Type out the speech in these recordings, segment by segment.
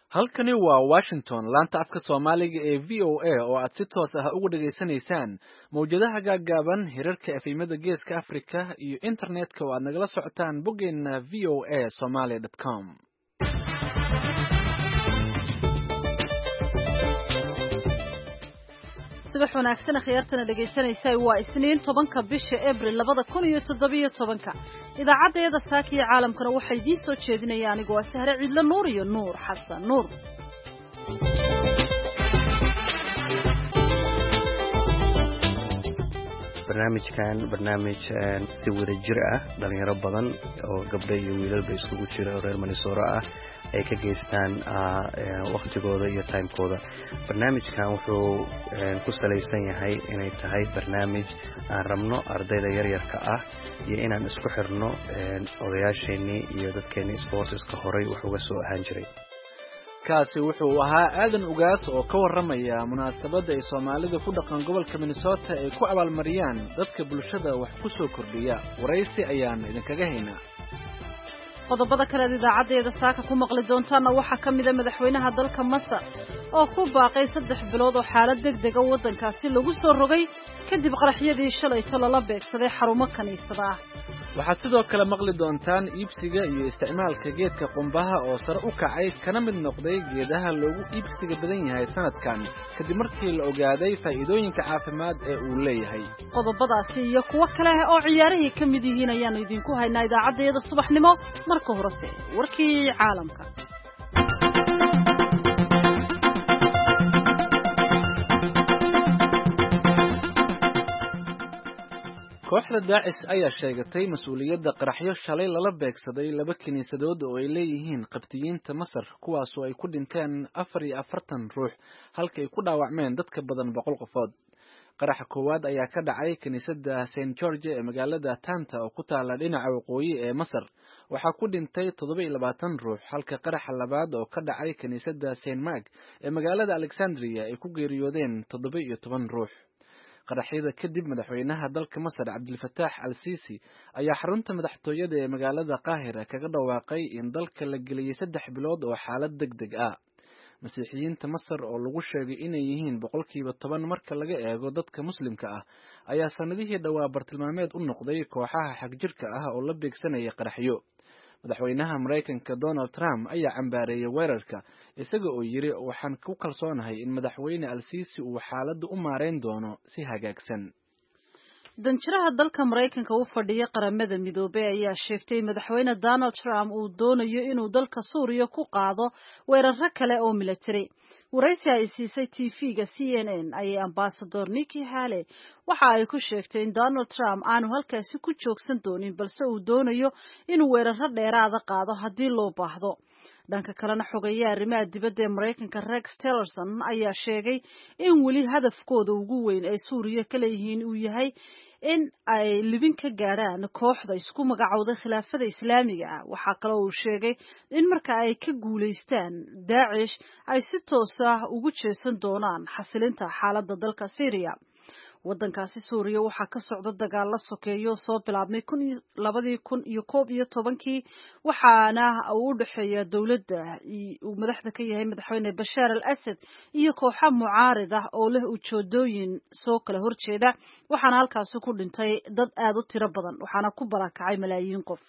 Halkani waa Washington, laanta afka Soomaaliga ee VOA oo aad si toos ah ugu dhageysanaysaan mawjadaha gaagaaban, hirarka efemada Geeska Afrika iyo internetka oo aad nagala socotaan boggeena voasomali.com. subax wanaagsan khiyartana dhageysanaysa waa Isniin 10ka bisha Abriil 2017 idaacadeeda saakiyo caalamkana waxay idin soo jeedinayaan anigoo Sahre Ciidla Nuur iyo Nuur Xasan Nuur. barnaamij si wada jir ah dhalinyaro badan oo gabdho iyo wiilalba isugu jira oo reer Minnesota ah ay ka geystaan waqtigooda iyo timekooda. barnaamijkan wuxuu ku saleysan yahay inay tahay barnaamij aan rabno ardayda yaryarka ah iyo inaan isku xirno odayaasheenii iyo dadkeenii sportska horay wax uga soo ahaan jiray. kaasi wuxuu ahaa aadan ugaas oo ka waramaya munaasabada ay Soomaalida ku dhaqan gobolka Minnesota ay ku abaalmariyaan dadka bulshada wax ku soo kordhiya. waraysi ayaan idinkaga haynaa. qodobada kale ee idaacadeeda saaka ku maqli doontaana waxaa ka mid ah madaxweynaha dalka Masar oo ku baaqay 3 bilood oo xaalad degdeg ah wadankaasi lagu soo rogay kadib qaraxyadii shalay la beegsaday xarumo kaniisada ah. waxaad sidoo kale maqli doontaan iibsiga iyo isticmaalka geedka qumbaha oo sare u kacay kana mid noqday geedaha loogu iibsiga badan yahay sanadkan kadib markii la ogaaday faa'iidooyinka caafimaad ee uu leeyahay. qodobadaasi iyo kuwo kale oo ciyaarihii ka mid yihiin ayaan idinku haynaa idaacadeeda subaxnimo. marka horese warkii caalamka. kooxda Daesh ayaa sheegatay mas'uuliyadda qaraxyo shalay lala beegsaday 2 kiniisadood oo ay leeyihiin qabtiyiinta Masar kuwaas oo ay ku dhinteen 44 ruux halka ay ku dhaawacmeen dad ka badan 100 qofood. qaraxa koowaad ayaa ka dhacay kiniisadda St George ee magaalada Tanta oo ku taala dhinaca waqooyi ee Masar. waxaa ku dhintay 27 ruux halka qaraxa labaad oo ka dhacay kiniisadda St Mark ee magaalada Alexandria ay ku geeriyoodeen 17 ruux. qaraxyada kadib madaxweynaha dalka Masar Cabdilfataax al-Sisi ayaa xarunta madaxtooyada ee magaalada Qaahira kaga dhawaaqay in dalka la geliyay 3 bilood oo xaalad degdeg ah. Masiixiyiinta Masar oo lagu sheegay inay yihiin 10% marka laga eego dadka muslimka ah ayaa sanadihii dhawaa bartilmaameed u noqday kooxaha xagjirka ah oo la beegsanaya qaraxyo. madaxweynaha Mareykanka Donald Trump ayaa cambaareeyay weerarka isaga oo yiri waxaan ku kalsoonahay in madaxweyne al-Sisi uu xaaladda u maareyn doono si hagaagsan. danjiraha dalka Mareykanka u fadhiya qaramada midoobay ayaa sheegtay madaxweyne Donald Trump uu doonayo inuu dalka Suuriya ku qaado weeraro kale oo military. waraysi ay siisay TV-ga CNN ayay ambassador Nikki Haley waxa ay ku sheegtay in Donald Trump aanu halkaasi ku joogsan doonin balse uu doonayo inuu weeraro dheeraad qaado haddii loo baahdo. dhanka kalena xogeeyaha arrimaha dibadda ee Mareykanka Rex Tillerson ayaa sheegay in weli hadafkooda ugu weyn ee Suuriya ka leeyihiin uu yahay in ay libin ka gaaraan kooxda isku magacowday khilaafada Islaamiga ah. waxaa kale oo uu sheegay in marka ay ka guuleystaan Daesh ay si toos ah ugu jeesan doonaan xasilinta xaaladda dalka Syria. wadankaasi Suuriya waxaa ka socda dagaal la sokeeyo soo bilaabmay 2011 waxaana uu u dhaxeeya dawladda uu madaxda ka yahay madaxweyne Bashar al-Assad iyo kooxo mucaarid ah oo leh ujeedooyin soo kala horjeeda. waxaana halkaasi ku dhintay dad aad u tiro badan waxaana ku barakacay malaayiin qof.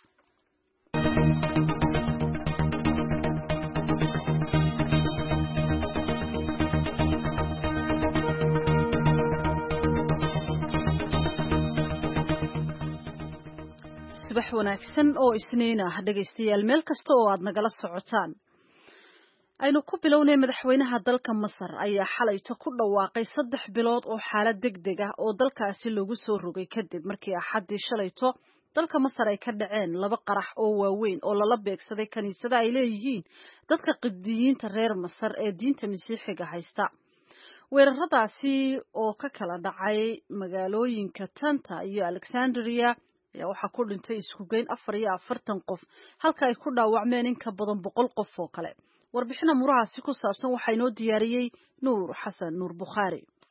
subax wanaagsan oo Isniin ah dhageystayaal meel kasta oo aad nagala socotaan. aynu ku bilownay madaxweynaha dalka Masar ayaa xalayto ku dhawaaqay 3 bilood oo xaalad degdeg ah oo dalkaasi lagu soo rogay kadib markii axadii shalayto dalka Masar ay ka dhaceen 2 qarax oo waaweyn oo lala beegsaday kaniisada ay leeyihiin dadka qibdiyiinta reer Masar ee diinta Masiixiga haysta. weeraradaasi oo ka kala dhacay magaalooyinka Tanta iyo Alexandria waxaa ku dhintay isku geyn 44 qof halka ay ku dhaawacmeen in ka badan 100 qof oo kale. warbixin amurahaasi ku saabsan waxaa inoo diyaariyay Nuur Xasan Nuur Bukhari.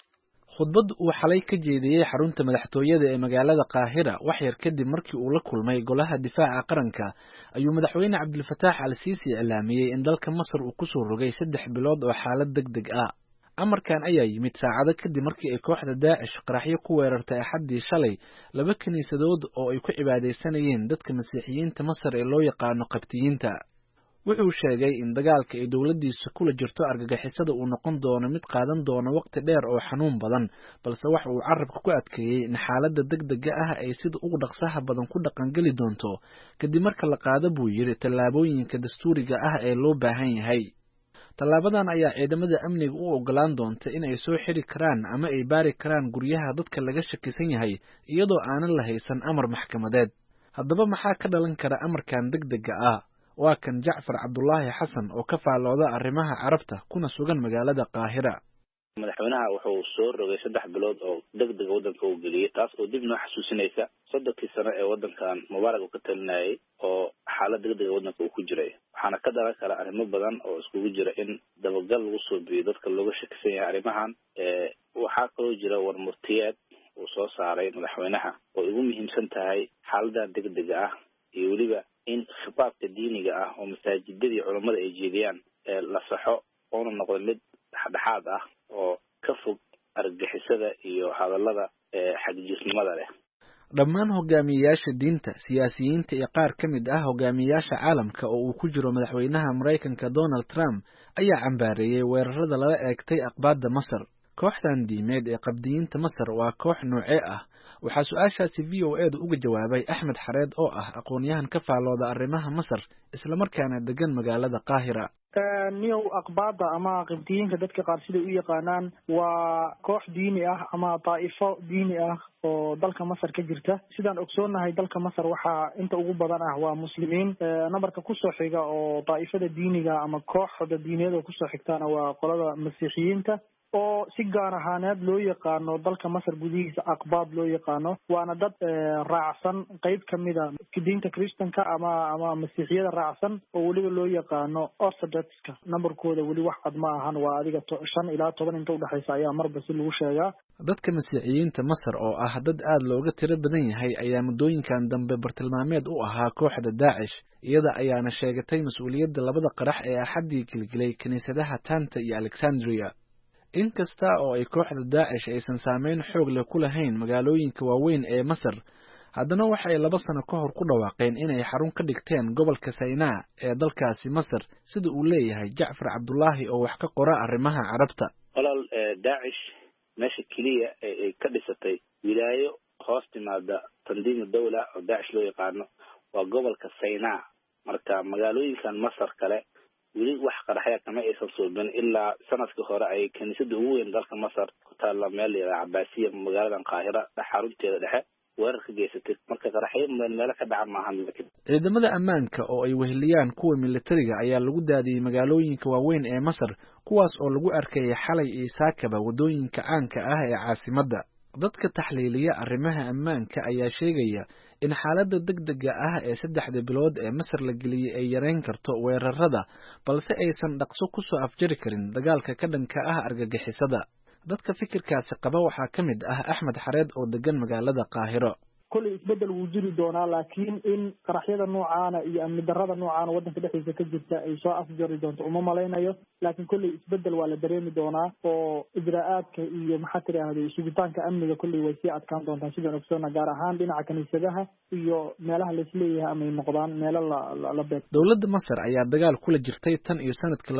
khudbad uu xalay ka jeediyey xarunta madaxtooyada ee magaalada Qaahira wax yar kadib markii uu la kulmay golaha difaaca qaranka ayuu madaxweyne Cabdilfataax al-Siisi iclaamiyey in dalka Masar uu ku soo rogay 3 bilood oo xaalad degdeg ah. amarkan ayaa yimid saacado kadib markii ay kooxda Daacish qaraxyo ku weerartay Axaddii shalay 2 kaniisadood oo ay ku cibaadeysanayeen dadka Masiixiyiinta Masar ee loo yaqaano Qabtiyiinta. wuxuu sheegay in dagaalka ay dowladdiisu kula jirto argagixisada uu noqon doono mid qaadan doona waqti dheer oo xanuun badan, balse waxa uu carabka ku adkeeyey in xaaladda degdega ah ay sida ugu dhaqsaha badan ku dhaqangeli doonto kadib marka la qaado buu yidhi tallaabooyinka dastuuriga ah ee loo baahan yahay. tallaabadan ayaa ciidamada amniga u ogolaan doonta in ay soo xiri karaan ama ay baari karaan guryaha dadka laga shakisan yahay iyadoo aanan la haysan amar maxkamadeed. haddaba maxaa ka dhalan kara amarkan degdega ah? waa kan Jacfar Cabdullaahi Xasan oo ka faalooda arrimaha Carabta kuna sugan magaalada Qaahira. madaxweynaha wuxuu soo rogay 3 bilood oo degdeg waddanka uu geliyay, taas oo dib noo xasuusinaysa 30 sano ee waddankan Mubaarak uu ka talinayay oo xaalad degdeg waddanka uu ku jiray. waxaana ka dhalan kara arrimo badan oo iskugu jira in dabagal lagu soo biyo dadka looga shakisan yahay arrimahan. waxaa kaloo jira warmurtiyeed uu soo saaray madaxweynaha oo ugu muhiimsan tahay xaaladan degdega ah iyo weliba in khitaabka diiniga ah oo masaajidadii culammada ay jeediyaan la saxo oona noqdo mid dhexdhexaad ah oo ka fog argagixisada iyo hadallada xagjisnimada leh. dhammaan hogaamiyayaasha diinta, siyaasiyiinta iyo qaar ka mid ah hogaamiyayaasha caalamka oo uu ku jiro madaxweynaha Mareykanka Donald Trump ayaa cambaareeyay weerarada lala eegtay aqbaadda Masar. kooxdan diimeed ee Qabdiyiinta Masar waa koox noocee ah? waxaa su-aashaasi VOA uga jawaabay Axmed Xareed oo ah aqoon-yahan ka faalooda arrimaha Masar isla markaana degan magaalada Qaahira. niyow aqbaada ama qabdiyiinka dadka qaar sida u yaqaanaan waa koox diini ah ama daa'ifo diini ah oo dalka Masar ka jirta. sidaan ogsoonahay dalka Masar waxaa inta ugu badan ah waa muslimiin. nabarka kusoo xiga oo daa'ifada diiniga ama kooxda diiniyada kusoo xigtaana waa qolada Masiixiyiinta oo si gaar ahaaneed loo yaqaano dalka Masar gudihiisa aqbaad loo yaqaano. waana dad raacsan qayb kamida diinta Kristanka ama Masiixiyada raacsan oo weliba loo yaqaano Orthodoxka. nambarkooda weli wax cad ma ahan, waa adiga 5 ilaa 10 inta u dhaxaysa ayaa marba si lagu sheegaa. dadka Masiixiyiinta Masar oo ah dad aad looga tiro badan yahay ayaa muddooyinkan dambe bartilmaameed u ahaa kooxda Daacish, iyada ayaana sheegatay mas'uuliyadda 2 qarax ee Axaddii gilgilay kaniisadaha Tanta iyo Alexandria. inkasta oo ay kooxda Daacish aysan saameyn xoog leh ku lahayn magaalooyinka waaweyn ee Masar, haddana waxay 2 sano ka hor ku dhawaaqeen inay xarun ka dhigteen gobolka Saynaa ee dalkaasi Masar, sida uu leeyahay Jacfar Cabdullaahi oo wax ka qora arrimaha Carabta. walaal Daacish meesha keliya ay ka dhisatay wilaayo hoos timaada tandiim dawla oo Daacish loo yaqaano waa gobolka Saynaa. marka magaalooyinkan Masar kale weli wax qaraxya kama aysan suubin ilaa sanadkii hore ay kaniisada ugu weyn dalka Masar ku taala meel Cabaasiya magaalada Qaahira xarunteeda dhexe weerar ka geysatay. marka qaraxyo meel ka dhaca maahan. ciidamada ammaanka oo ay weheliyaan kuwa militariga ayaa lagu daadiyay magaalooyinka waaweyn ee Masar, kuwaas oo lagu arkayay xalay iyo saakaba wadooyinka caanka ah ee caasimadda. dadka taxliiliya arrimaha ammaanka ayaa sheegaya in xaaladda degdega ah ee 3 bilood ee Masar la geliyay ay yareyn karto weerarada, balse aysan dhaqso ku soo afjari karin dagaalka ka dhanka ah argagixisada. dadka fikirkaasi qaba waxaa ka mid ah Axmed Xareed oo degan magaalada Qaahiro. kulli isbedel wuu jiri doonaa, laakiin in qaraxyada noocaana iyo amni darrada noocaana waddanka dhexdiisa ka jirta ay soo afjari doonto uma malaynayo. laakiin kulli isbedel waa la dareemi doonaa oo ijraa'aadka iyo maxaa tiraahday sugitaanka amniga kulli way sii adkaan doontaa sidaan ogsoona, gaar ahaan dhinaca kaniisadaha iyo meelaha laisleeyahay amay noqdaan meelo la beeg. dowladda Masar ayaa dagaal kula jirtay tan iyo sanadkii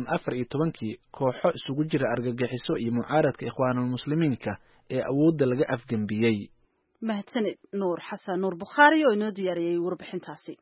2014 kooxo isugu jira argagixiso iyo mucaaradka Ikhwaanul Muslimiinka ee awoodda laga afgambiyey. mahadsanid Nuur Xasan Nuur Bukhaari oo inoo diyaariyay warbixintaasi.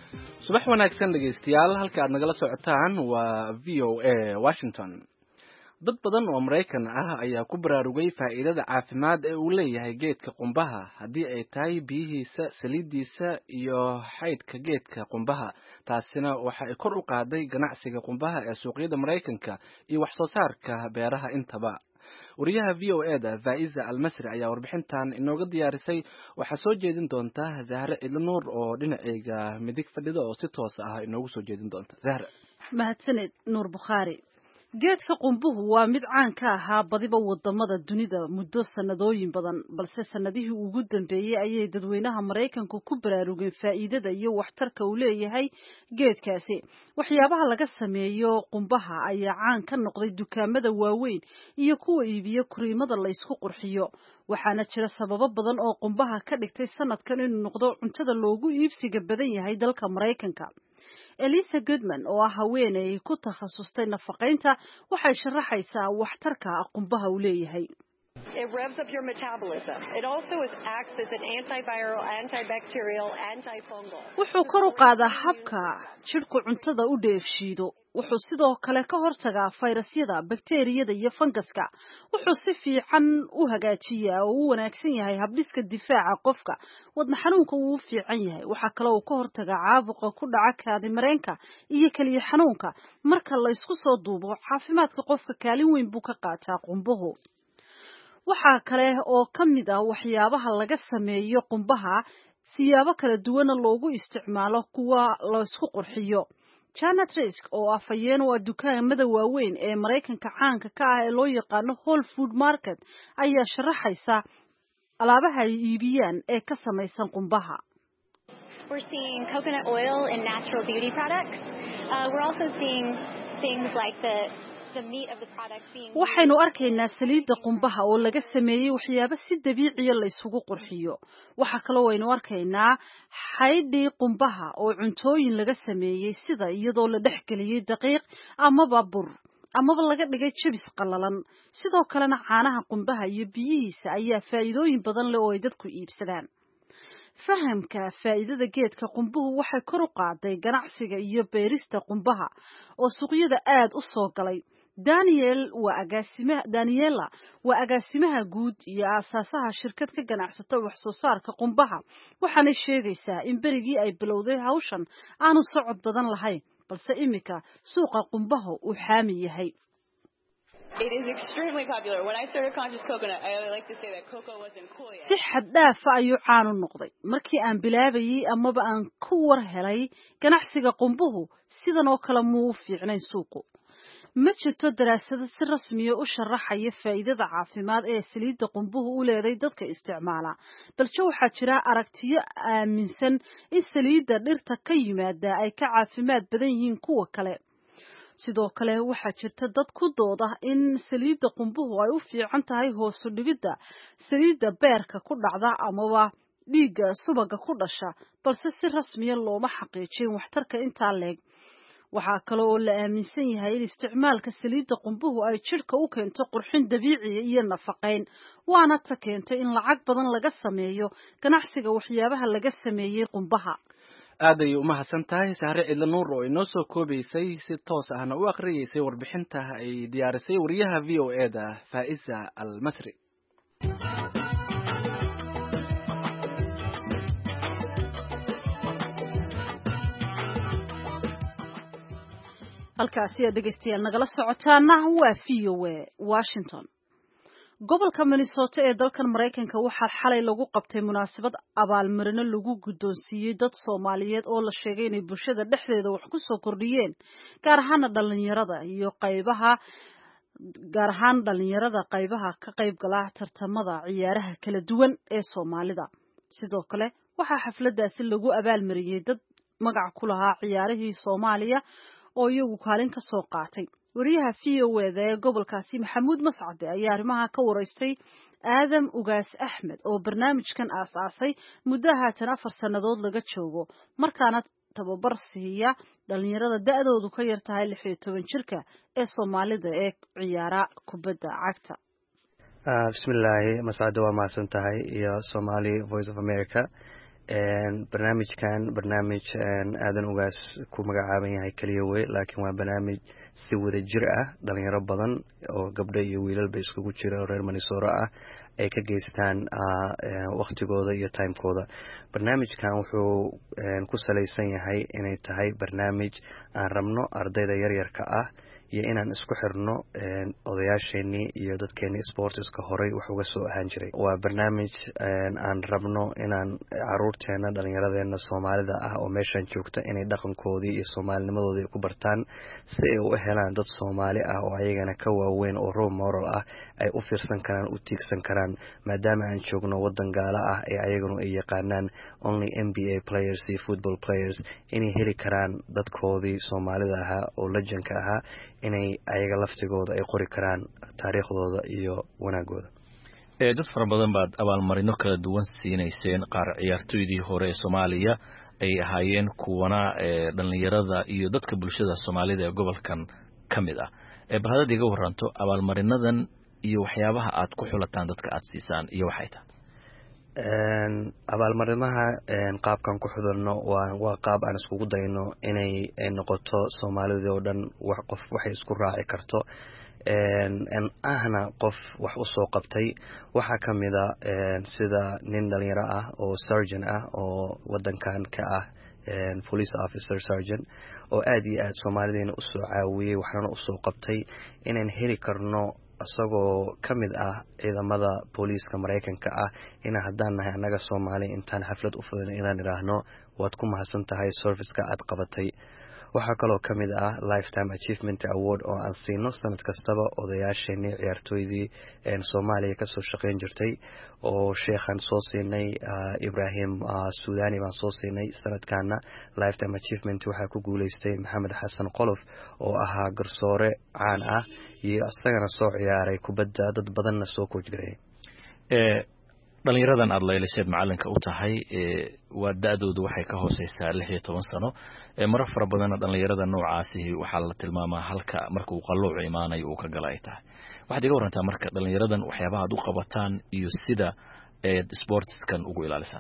subax wanaagsan dhegeystayaal, halka aad nagala socotaan waa VOA Washington. dad badan oo Maraykan ah ayaa ku baraarugay faa'iidada caafimaad ee uu leeyahay geedka qumbaha haddii ay tahay biyihiisa, saliidiisa iyo xaydka geedka qumbaha. Taasina waxa ay kor u qaaday ganacsiga qumbaha ee suuqyada Maraykanka iyo wax soo saarka beeraha intaba. wariyaha VOA-da Faiza Al-Masri ayaa warbixintan inooga diyaarisay. waxaa soo jeedin doonta Zahra Ilnuur oo dhinacayga midig fadhida oo si toos ah inoogu soo jeedin doonta. Zahra. mahadsaned Nuur Bukhaari. geedka qumbuhu waa mid caan ka ahaa badiba wadamada dunida muddo sanadooyin badan, balse sanadihii ugu dambeeyay ayay dadweynaha Maraykanku ku baraarugeen faa'iidada iyo waxtarka uu leeyahay geedkaasi. waxyaabaha laga sameeyo qumbaha ayaa caan ka noqday dukaamada waaweyn iyo kuwa iibiyo kuriimada la isku qurxiyo. waxaana jira sababo badan oo qumbaha ka dhigtay sanadkan inuu noqdo cuntada loogu iibsiga badan yahay dalka Maraykanka. Elisa Goodman oo ah haweeney ku takhasustay nafaqeynta waxay sharaxaysaa waxtarka qumbaha uu leeyahay. It revs up your metabolism. It also acts as an antiviral, antibacterial, antifungal. wuxuu kor u qaadaa habka jidhku cuntada u dheefshiido. wuxuu sidoo kale ka hortagaa fayrasyada, bakteeriyada iyo fangaska. wuxuu si fiican u hagaajiyaa oo u wanaagsan yahay habdhiska difaaca qofka. wadna xanuunka uu fiican yahay. waxa kale oo ka hortagaa caabuqa ku dhaca kaadi mareenka iyo kaliya xanuunka. marka la isku soo duubo, caafimaadka qofka kaalin weyn buu ka qaataa qumbuhu. waxaa kale oo ka mid ah waxyaabaha laga sameeyo qumbaha siyaabo kala duwan loogu isticmaalo kuwa la isku qurxiyo. Janet Risk oo afhayeen u ah dukaamada waaweyn ee Maraykanka caanka ka ah ee loo yaqaano Whole Food Market ayaa sharaxaysa alaabaha ay iibiyaan ee ka samaysan qumbaha. We're seeing coconut oil and natural beauty products. We're also seeing things like the meat of the product being waxaynu arkaynaa saliidda qumbaha oo laga sameeyay waxyaabo si dabiici ah la isugu qurxiyo. waxa kale oo aynu arkaynaa xaydhii qumbaha oo cuntooyin laga sameeyay sida iyadoo la dhexgeliyay daqiiq amaba bur amaba laga dhigay jibis qallalan. sidoo kalena caanaha qumbaha iyo biyihiisa ayaa faa'iidooyin badan leh oo ay dadku iibsadaan. fahamka faa'iidada geedka qumbuhu waxay kor u qaaday ganacsiga iyo beerista qumbaha oo suuqyada aad u soo galay. Daniela waa agaasimaha guud iyo aasaasaha shirkad ka ganacsata wax soo saarka qumbaha. waxaana sheegaysaa in berigii ay bilowday hawshan aanu socod badan lahayn, balse imika suuqa qumbaha uu xaami yahay. It is extremely popular. When I started Conscious Coconut, I like to say that cocoa wasn't cool yet. si xad dhaaf ah ayuu caan u noqday. markii aan bilaabayay amaba aan ku war helay ganacsiga qumbuhu, sidan oo kale muu fiicnayn suuqu. ma jirto daraasado si rasmi ah u sharaxaya faa'iidada caafimaad ee saliidda qumbuhu u leedahay dadka isticmaala, balse waxaa jira aragtiyo aaminsan in saliidda dhirta ka yimaada ay ka caafimaad badan yihiin kuwa kale. sidoo kale waxaa jirta dad ku dooda in saliidda qumbuhu ay u fiican tahay hoos u dhigidda saliidda beerka ku dhacda amaba dhiigga subaga ku dhasha, balse si rasmi ah looma xaqiijin waxtarka intaa leeg. waxaa kale oo la aaminsan yahay in isticmaalka saliidda qumbuhu ay jidhka u keento qurxin dabiici iyo nafaqeyn, waana ta keentay in lacag badan laga sameeyo ganacsiga waxyaabaha laga sameeyay qumbaha. aad ayay u mahadsan tahay Zahra Ilnuur oo inoo soo koobaysay si toos ahna u akhriyeysay warbixinta ay diyaarisay wariyaha VOA-da Faiza Al-Masri. halkaasi aad dhegeystayaal nagala socotaana waa VOA Washington. gobolka Minnesota ee dalkan Maraykanka waxaa xalay lagu qabtay munaasabad abaalmarino lagu guddoonsiiyey dad Soomaaliyeed oo la sheegay inay bulshada dhexdeeda wax ku soo kordhiyeen, gaar ahaan dhalinyarada qaybaha ka qayb gala tartamada ciyaaraha kala duwan ee Soomaalida. sidoo kale waxaa xafladaasi lagu abaalmariyey dad magac ku lahaa ciyaarihii Soomaaliya oo iyagu kaalin ka soo qaatay. wariyaha VOA-da ee gobolkaasi Maxamuud Mascade ayaa arrimaha ka waraystay Aadam Ugaas Axmed oo barnaamijkan aasaasay muddo haatan 4 sanadood laga joogo, markaana tababar siiya dhalinyarada da'doodu ka yar tahay 16 jirka ee Soomaalida ee ciyaara kubadda cagta. bismillaahi Mascade waa mahadsan tahay iyo Somali Voice of America. barnaamijkan barnaamij aadan ugaas ku magacaaban yahay kaliya wey, laakiin waa barnaamij si wada jir ah dhalinyaro badan oo gabdho iyo wiilalba iskugu jira oo reer Minnesota ah ay ka geystaan waqtigooda iyo timekooda. barnaamijkan wuxuu ku salaysan yahay inay tahay barnaamij aan rabno ardayda yaryarka ah iyo inaan isku xirno odayaasheenii iyo dadkeenii sportska horey wax uga soo ahaan jiray. waa barnaamij aan rabno inaan caruurteena dhallinyaradeena Soomaalida ah oo meeshan joogta inay dhaqankoodii iyo Soomaalinimadoodii ku bartaan si ay u helaan dad Soomaali ah oo ayagana ka waaweyn oo role model ah ay u fiirsan karaan u tiigsan karaan maadaama aan joogno wadan gaala ah ee ayaguna ay yaqaanaan only NBA players iyo football players inay heli karaan dadkoodii Soomaalida ahaa oo legendka ahaa inay ayaga laftigooda ay qori karaan taariikhdooda iyo wanaagooda. dad fara badan baad abaalmarino kala duwan siinayseen qaar ciyaartoydii hore ee Soomaaliya ay ahaayeen kuwana dhalinyarada iyo dadka bulshada Soomaalida ee gobolkan kamid ah. bal hadda iga waranto abaalmarinadan iyo waxyaabaha aad ku xulataan dadka aad siisaan iyo waxay tahay. abaalmarinaha qaabkan ku xudurno waa qaab aan iskugu dayno inay noqoto Soomaalida oo dhan qof waxay isku raaci karto ahna qof wax u soo qabtay. waxaa kamida sida nin dhalinyaro ah oo surgeon ah oo wadankan ka ah police officer surgeon oo aad iyo aad Soomaalideena u soo caawiyay waxna u soo qabtay inaan heli karno asagoo kamid ah ciidamada booliiska Mareykanka ah in haddaan nahay anaga Soomaali intaan xaflad u fudin inaan iraahno waad ku mahadsan tahay serviceka aad qabatay. waxaa kaloo kamid ah lifetime achievement award oo aan siino sanad kastaba odayaasheenii ciyaartoydii Soomaaliya ka soo shaqeyn jirtay oo sheekhan soo siinay Ibrahim Suudani baan soo siinay. sanadkaana lifetime achievement waxaa ku guuleystay Maxamed Xasan Qolof oo ahaa garsoore caan ah iyo asagana soo ciyaaray kubadda dad badanna soo coach gareeyay. dhalinyaradan aad leelisheed macalinka u tahay waa da'doodu waxay ka hooseysaa 16 sano. marar fara badan dhalinyarada noocaasi waxaa la tilmaamaa halka marka uu qalooc imaanayo uu ka galay tahay. waxaad iga warantaa marka dhalinyaradan waxyaabaha aad u qabataan iyo sida sportskan ugu ilaalisaan.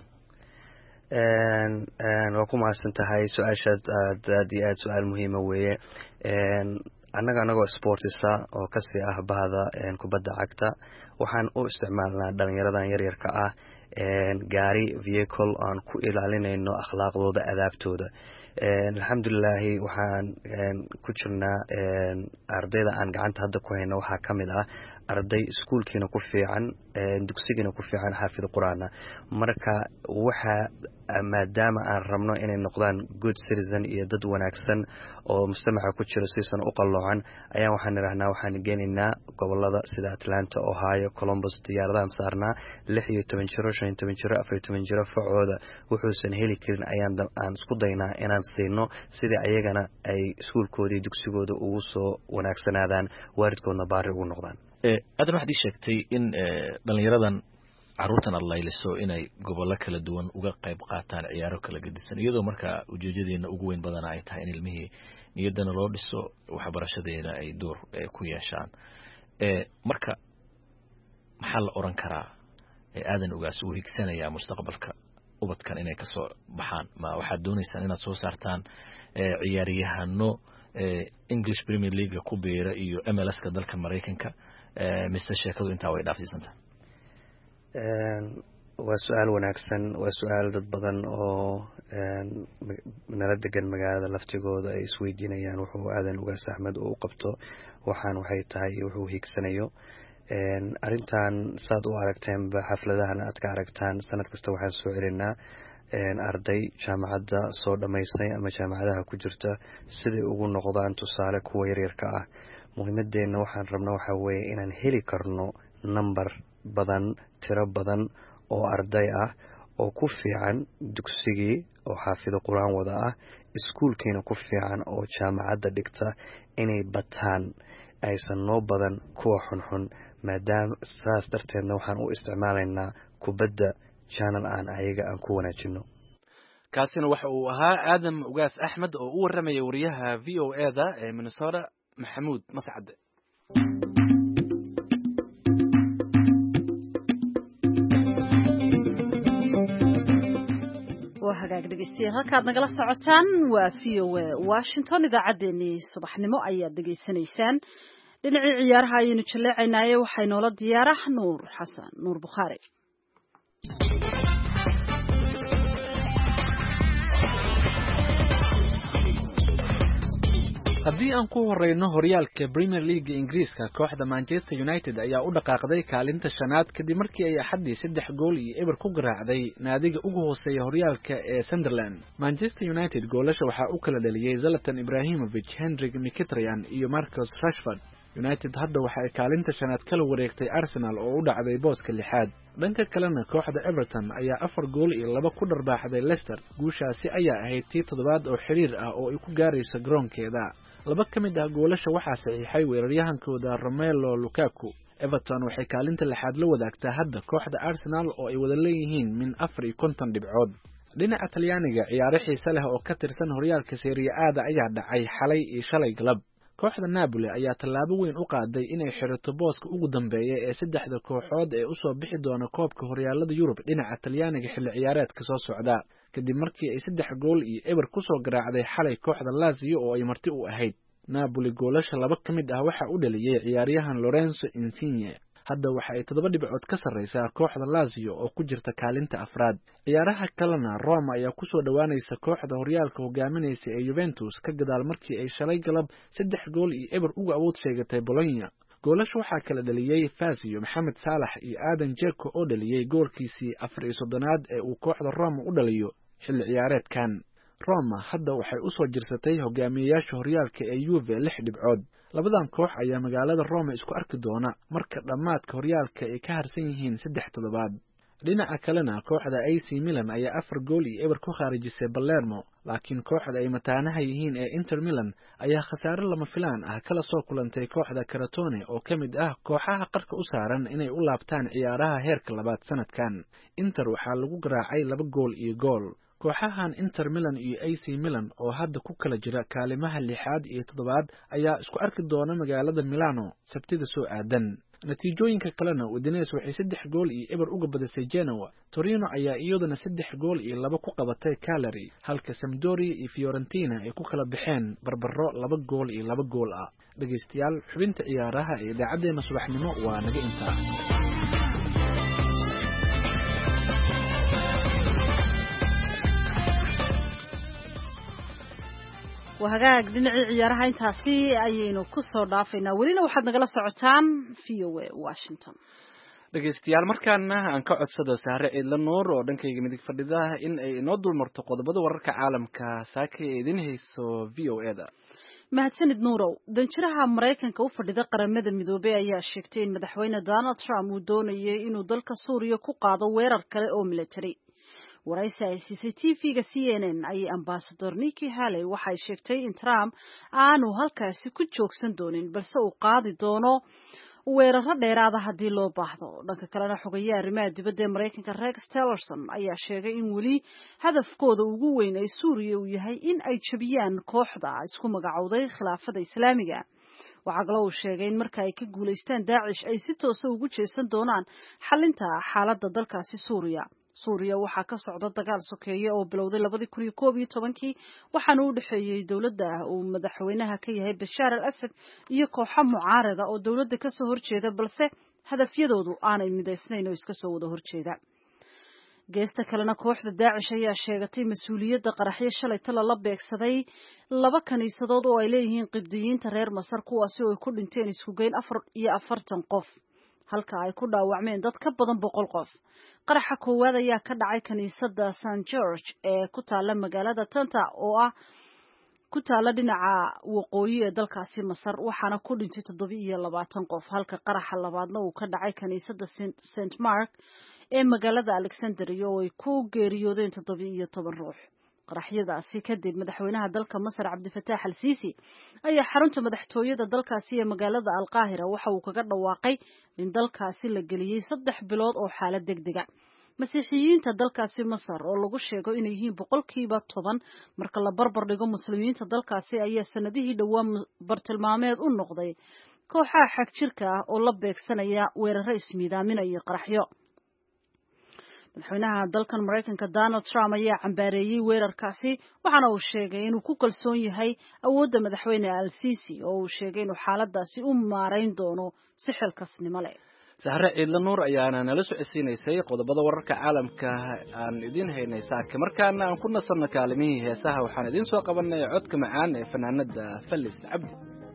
waa ku mahadsan tahay su-aashaas aad iyo aad su-aal muhiima weeye. anagoo sportisa oo kasii ah bahda kubadda cagta waxaan u isticmaalnaa dhalinyaradan yaryarka ah gaari vehicle aan ku ilaalinayno akhlaaqdooda adaabtooda. alxamdulilaahi waxaan ku jirnaa ardayda aan gacanta hadda ku hayno waxaa kamid ah arday iskuulkiina ku fiican dugsigiina ku fiican xaafid quraana. marka waxa maadaama aan rabno inay noqdaan good citizen iyo dad wanaagsan oo mujtamaca ku jira siisan u qaloocan ayaan waxaan irahnaa waxaan geenaynaa gobolada sida Atlanta, Ohio, Columbus diyaaradahan saarnaa 16 jiro 15 jiro 14 jiro facooda wuxuusan heli karin aan isku daynaa inaan siino sidii ayagana ay iskuulkoodii dugsigooda ugu soo wanaagsanaadaan waalidkoodna baari ugu noqdaan. aad waxaad sheegtay in dhalinyaradan caruurtan aad layliso inay gobollo kala duwan uga qayb qaataan ciyaaro kala gedisan iyadoo marka ujeedadeena ugu weyn badan ay tahay in ilmihii niyadana loo dhiso waxbarashadeena ay door ku yeeshaan. marka maxaa la oran karaa aadan ugaas u higsanaya mustaqbalka ubadkan inay ka soo baxaan? ma waxaad doonaysaan inaad soo saartaan ciyaariyahano English Premier League ku beera iyo MLS-ka dalka Mareykanka mise sheekadu intaa way dhaafsiisantaa? waa su-aal wanaagsan. waa su-aal dad badan oo nala degan magaalada laftigooda ay isweydiinayaan wuxuu aadan ugaas Axmed u qabto waxaan waxay tahay wuxuu higsanayo. arrintan saad u aragteenba xafladahan aad ka aragtaan sanad kasta waxaan soo celinaa arday jaamacadda soo dhamaysay ama jaamacadaha ku jirta siday ugu noqdaan tusaale kuwa yaryarka ah. muhiimadeena waxaan rabnaa waxaa weeye inaan heli karno number badan tiro badan oo arday ah oo ku fiican dugsigii oo xaafido quraan wada ah iskuulkiina ku fiican oo jaamacadda dhigta inay bataan aysan noo badan kuwa xunxun. maadaama saas darteedna waxaan u isticmaalaynaa kubadda channel aan ayaga aan ku wanaajino. kaasina waxa uu ahaa Aadam Ugaas Axmed oo u waramaya wariyaha VOA-da ee Minnesota Maxamuud Mascade. waa hagaag dhegeystayaal halkaad nagala socotaan waa VOA Washington idaacaddeenii subaxnimo ayaad dhegeysanaysaan dhinacii ciyaaraha ayaynu jaleecaynaaye waxay noola diyaarah nuur xasan nuur bukhaari haddii aan ku horeyno horyaalka Premier League Ingiriiska kooxda Manchester United ayaa u dhaqaaqday kaalinta shanaad kadib markii ay xaddii 3 gool iyo eber ku garaacday naadiga ugu hooseeya horyaalka ee Sunderland. Manchester United goolasha waxaa u kala dhaliyay Zlatan Ibrahimovic, Henrik Mkhitaryan iyo Marcus Rashford. United hadda waxa ay kaalinta shanaad kala wareegtay Arsenal oo u dhacday booska lixaad. Dhanka kalena kooxda Everton ayaa 4 gool iyo 2 ku dharbaaxday Leicester. Guushaasi ayaa ahayd tii toddobaad oo xiriir ah oo ay ku gaarayso garoonkeeda. laba ka mid ah goolasha waxaa saxiixay weeraryahankooda Romelu Lukaku. Everton waxay kaalinta lixaad la wadaagtaa hadda kooxda Arsenal oo ay wada leeyihiin min 54 dhibcood. dhinaca Talyaaniga ciyaaro xiiso leh oo ka tirsan horyaalka Serie A ayaa dhacay xalay iyo shalay galab. kooxda Napoli ayaa tallaabo weyn u qaaday inay xirato booska ugu dambeeya ee saddexda kooxood ee u soo bixi doona koobka horyaalada Yurub dhinaca Talyaaniga xilli ciyaareedka soo socda kadib markii ay 3 gool iyo eber ku soo garaacday xalay kooxda Lazio oo ay marti u ahayd. Napoli goolasha laba ka mid ah waxa uu dhaliyay ciyaaryahan Lorenzo Insigne. hadda waxa ay 7 dhibcood ka sarreysaa kooxda Lazio oo ku jirta kaalinta afraad. ciyaaraha kalena Roma ayaa ku soo dhawaanaysa kooxda horyaalka hogaaminaysa ee Juventus ka gadaal markii ay shalay galab 3 gool iyo eber uga awood sheegatay Bologna. goolasha waxaa kala dhaliyay Fazio, Mohamed Salah iyo Adan Dzeko oo dhaliyay goolkiisii 34aad ee uu kooxda Roma u dhaliyo xilli ciyaareedkan. Roma hadda waxay u soo jirsatay hogaamiyayaasha horyaalka ee Juve 6 dhibcood. labadan koox ayaa magaalada Roma isku arki doona marka dhamaadka horyaalka ay ka harsan yihiin 3 toddobaad. dhinaca kalena kooxda AC Milan ayaa 4 gool iyo eber ku khaarijisay Palermo, laakiin kooxda ay mataanaha yihiin ee Inter Milan ayaa khasaare lama filaan ah kala soo kulantay kooxda Crotone oo ka mid ah kooxaha qarka u saaran inay u laabtaan ciyaaraha heerka labaad sanadkan. Inter waxaa lagu garaacay 2 gool iyo gool. kooxahan Inter Milan iyo AC Milan oo hadda ku kala jira kaalimaha 6aad iyo 7aad ayaa isku arki doona magaalada Milano Sabtida soo aadan. natiijooyinka kalena Udinese waxay 3 gool iyo eber uga badisay Genoa. Torino ayaa iyaduna 3 gool iyo 2 ku qabatay Cagliari, halka Sampdoria iyo Fiorentina ay ku kala baxeen barbaro 2 gool iyo 2 gool ah. dhageystayaal, xubinta ciyaaraha ee idaacadeena subaxnimo waa naga intaa. وهجاك دنيا عيارها أنت في أيينو كسر ضعفنا ولينا واحد نجلس سعتان في واشنطن. dhageystayaal markaana aan ka codsado Sahre Eedla Nuur oo dhankayga midig fadhida in ay noo dul marto qodobada wararka caalamka saaka ee idin hayso VOA-da. mahadsanid Nuurow. danjiraha Mareykanka u fadhida qaramada midoobay ayaa sheegtay in madaxweyne Donald Trump uu doonayay inuu dalka Suuriya ku qaado weerar kale oo military. waraysi ay siisay TV-ga CNN ayay ambassador Nikki Haley waxay sheegtay in Trump aanu halkaasi ku joogsan doonin balse uu qaadi doono weeraro dheeraada haddii loo baahdo. dhanka kalena xogayaha arrimaha dibadda ee Mareykanka Rex Tillerson ayaa sheegay in weli hadafkooda ugu weyn ee Suuriya uu yahay in ay jabiyaan kooxda isku magacowday khilaafada Islaamiga. waxaa kaloo uu sheegay in marka ay ka guuleystaan Daesh ay si toos ah ugu jeesan doonaan xalinta xaaladda dalkaasi Suuriya. Suuriya waxaa ka socda dagaal sokeeye oo bilowday 2011 waxaana u dhaxeeyay dawladda uu madaxweynaha ka yahay Bashar al-Assad iyo kooxo mucaarada oo dawladda ka soo horjeeda balse hadafyadoodu aanay midaysnayn oo iska soo wada horjeeda. geesta kalena kooxda Daesh ayaa sheegatay mas'uuliyadda qaraxyo shalay tala la beegsaday 2 kaniisadood oo ay leeyihiin qibdiyiinta reer Masar kuwaasi oo ay ku dhinteen isku geyn 44 qof. halka ay ku dhaawacmeen dad ka badan 100 qof. qaraxa koowaad ayaa ka dhacay kaniisadda St George ee ku taala magaalada Tanta oo ah ku taala dhinaca waqooyi ee dalkaasi Masar waxaana ku dhintay 27 qof halka qaraxa labaadna uu ka dhacay kaniisadda St Mark ee magaalada Alexandria oo ay ku geeriyoodeen 17 ruux. qaraxyadaasi kadib madaxweynaha dalka Masar Cabdifataax al-Siisi ayaa xarunta madaxtooyada dalkaasi ee magaalada Al-Qaahira waxa uu kaga dhawaaqay in dalkaasi la geliyay 3 bilood oo xaalad degdeg ah. masiixiyiinta dalkaasi Masar oo lagu sheego inay yihiin 10% marka la barbar dhigo muslimiinta dalkaasi ayaa sanadihii dhawaan bartilmaameed u noqday kooxaha xag jirka ah oo la beegsanaya weeraro ismiidaaminaya qaraxyo. madaxweynaha dalkan Mareykanka Donald Trump ayaa cambaareeyay weerarkaasi waxaana uu sheegay inuu ku kalsoon yahay awoodda madaxweyne Al-Sisi oo uu sheegay inuu xaaladaasi u maareyn doono si xilkasnimo leh. Sahre Ciidla Nuur ayaana nala socodsiinaysay qodobada wararka caalamka aan idin haynay saaka markaana aan ku nasanno kaalimihii heesaha waxaan idin soo qabanay codka macaan ee fanaanada Falis Cabdi.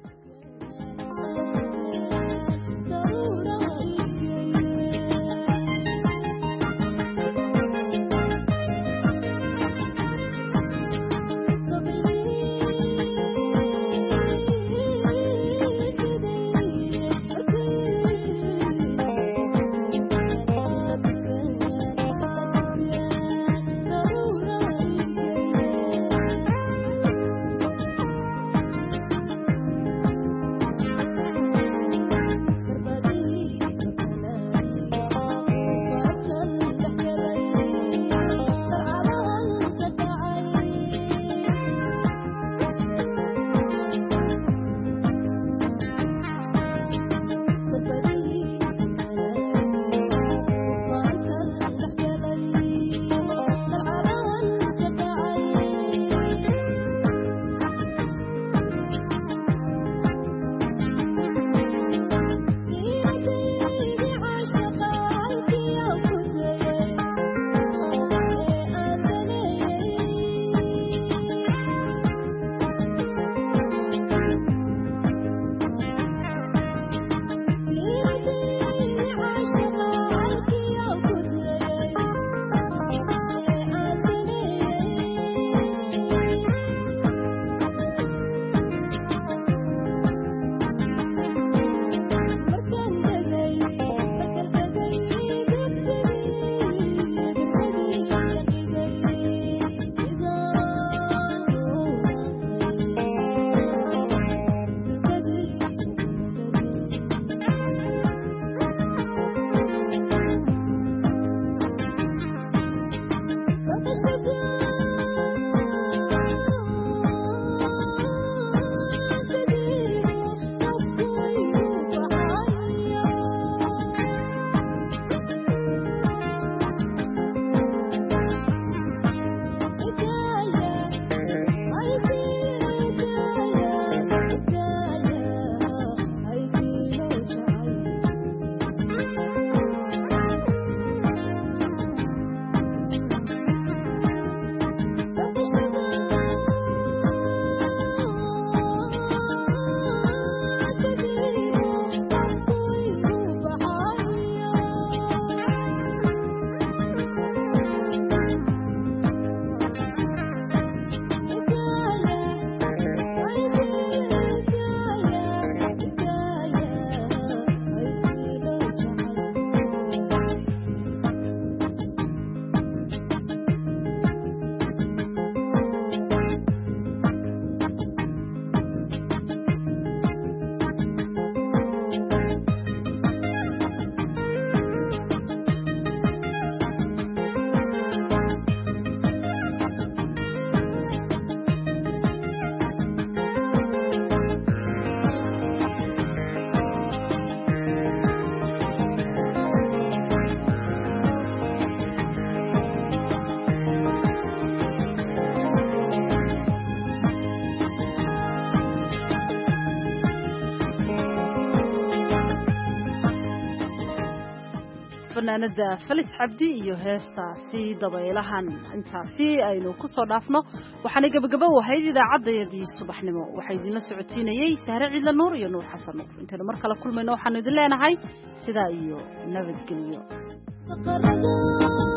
fanaanada Falis Cabdi iyo heestaasi dabaylahan intaasi aynu ku soo dhaafno waxaan gabagabo wahayd idaacaddeedii subaxnimo waxay idinla socodsiinayay Sahre Ciidla Nuur iyo Nuur Xasan inta mar kale kulmayno waxaan idin leenahay sidaa iyo nabadgelyo.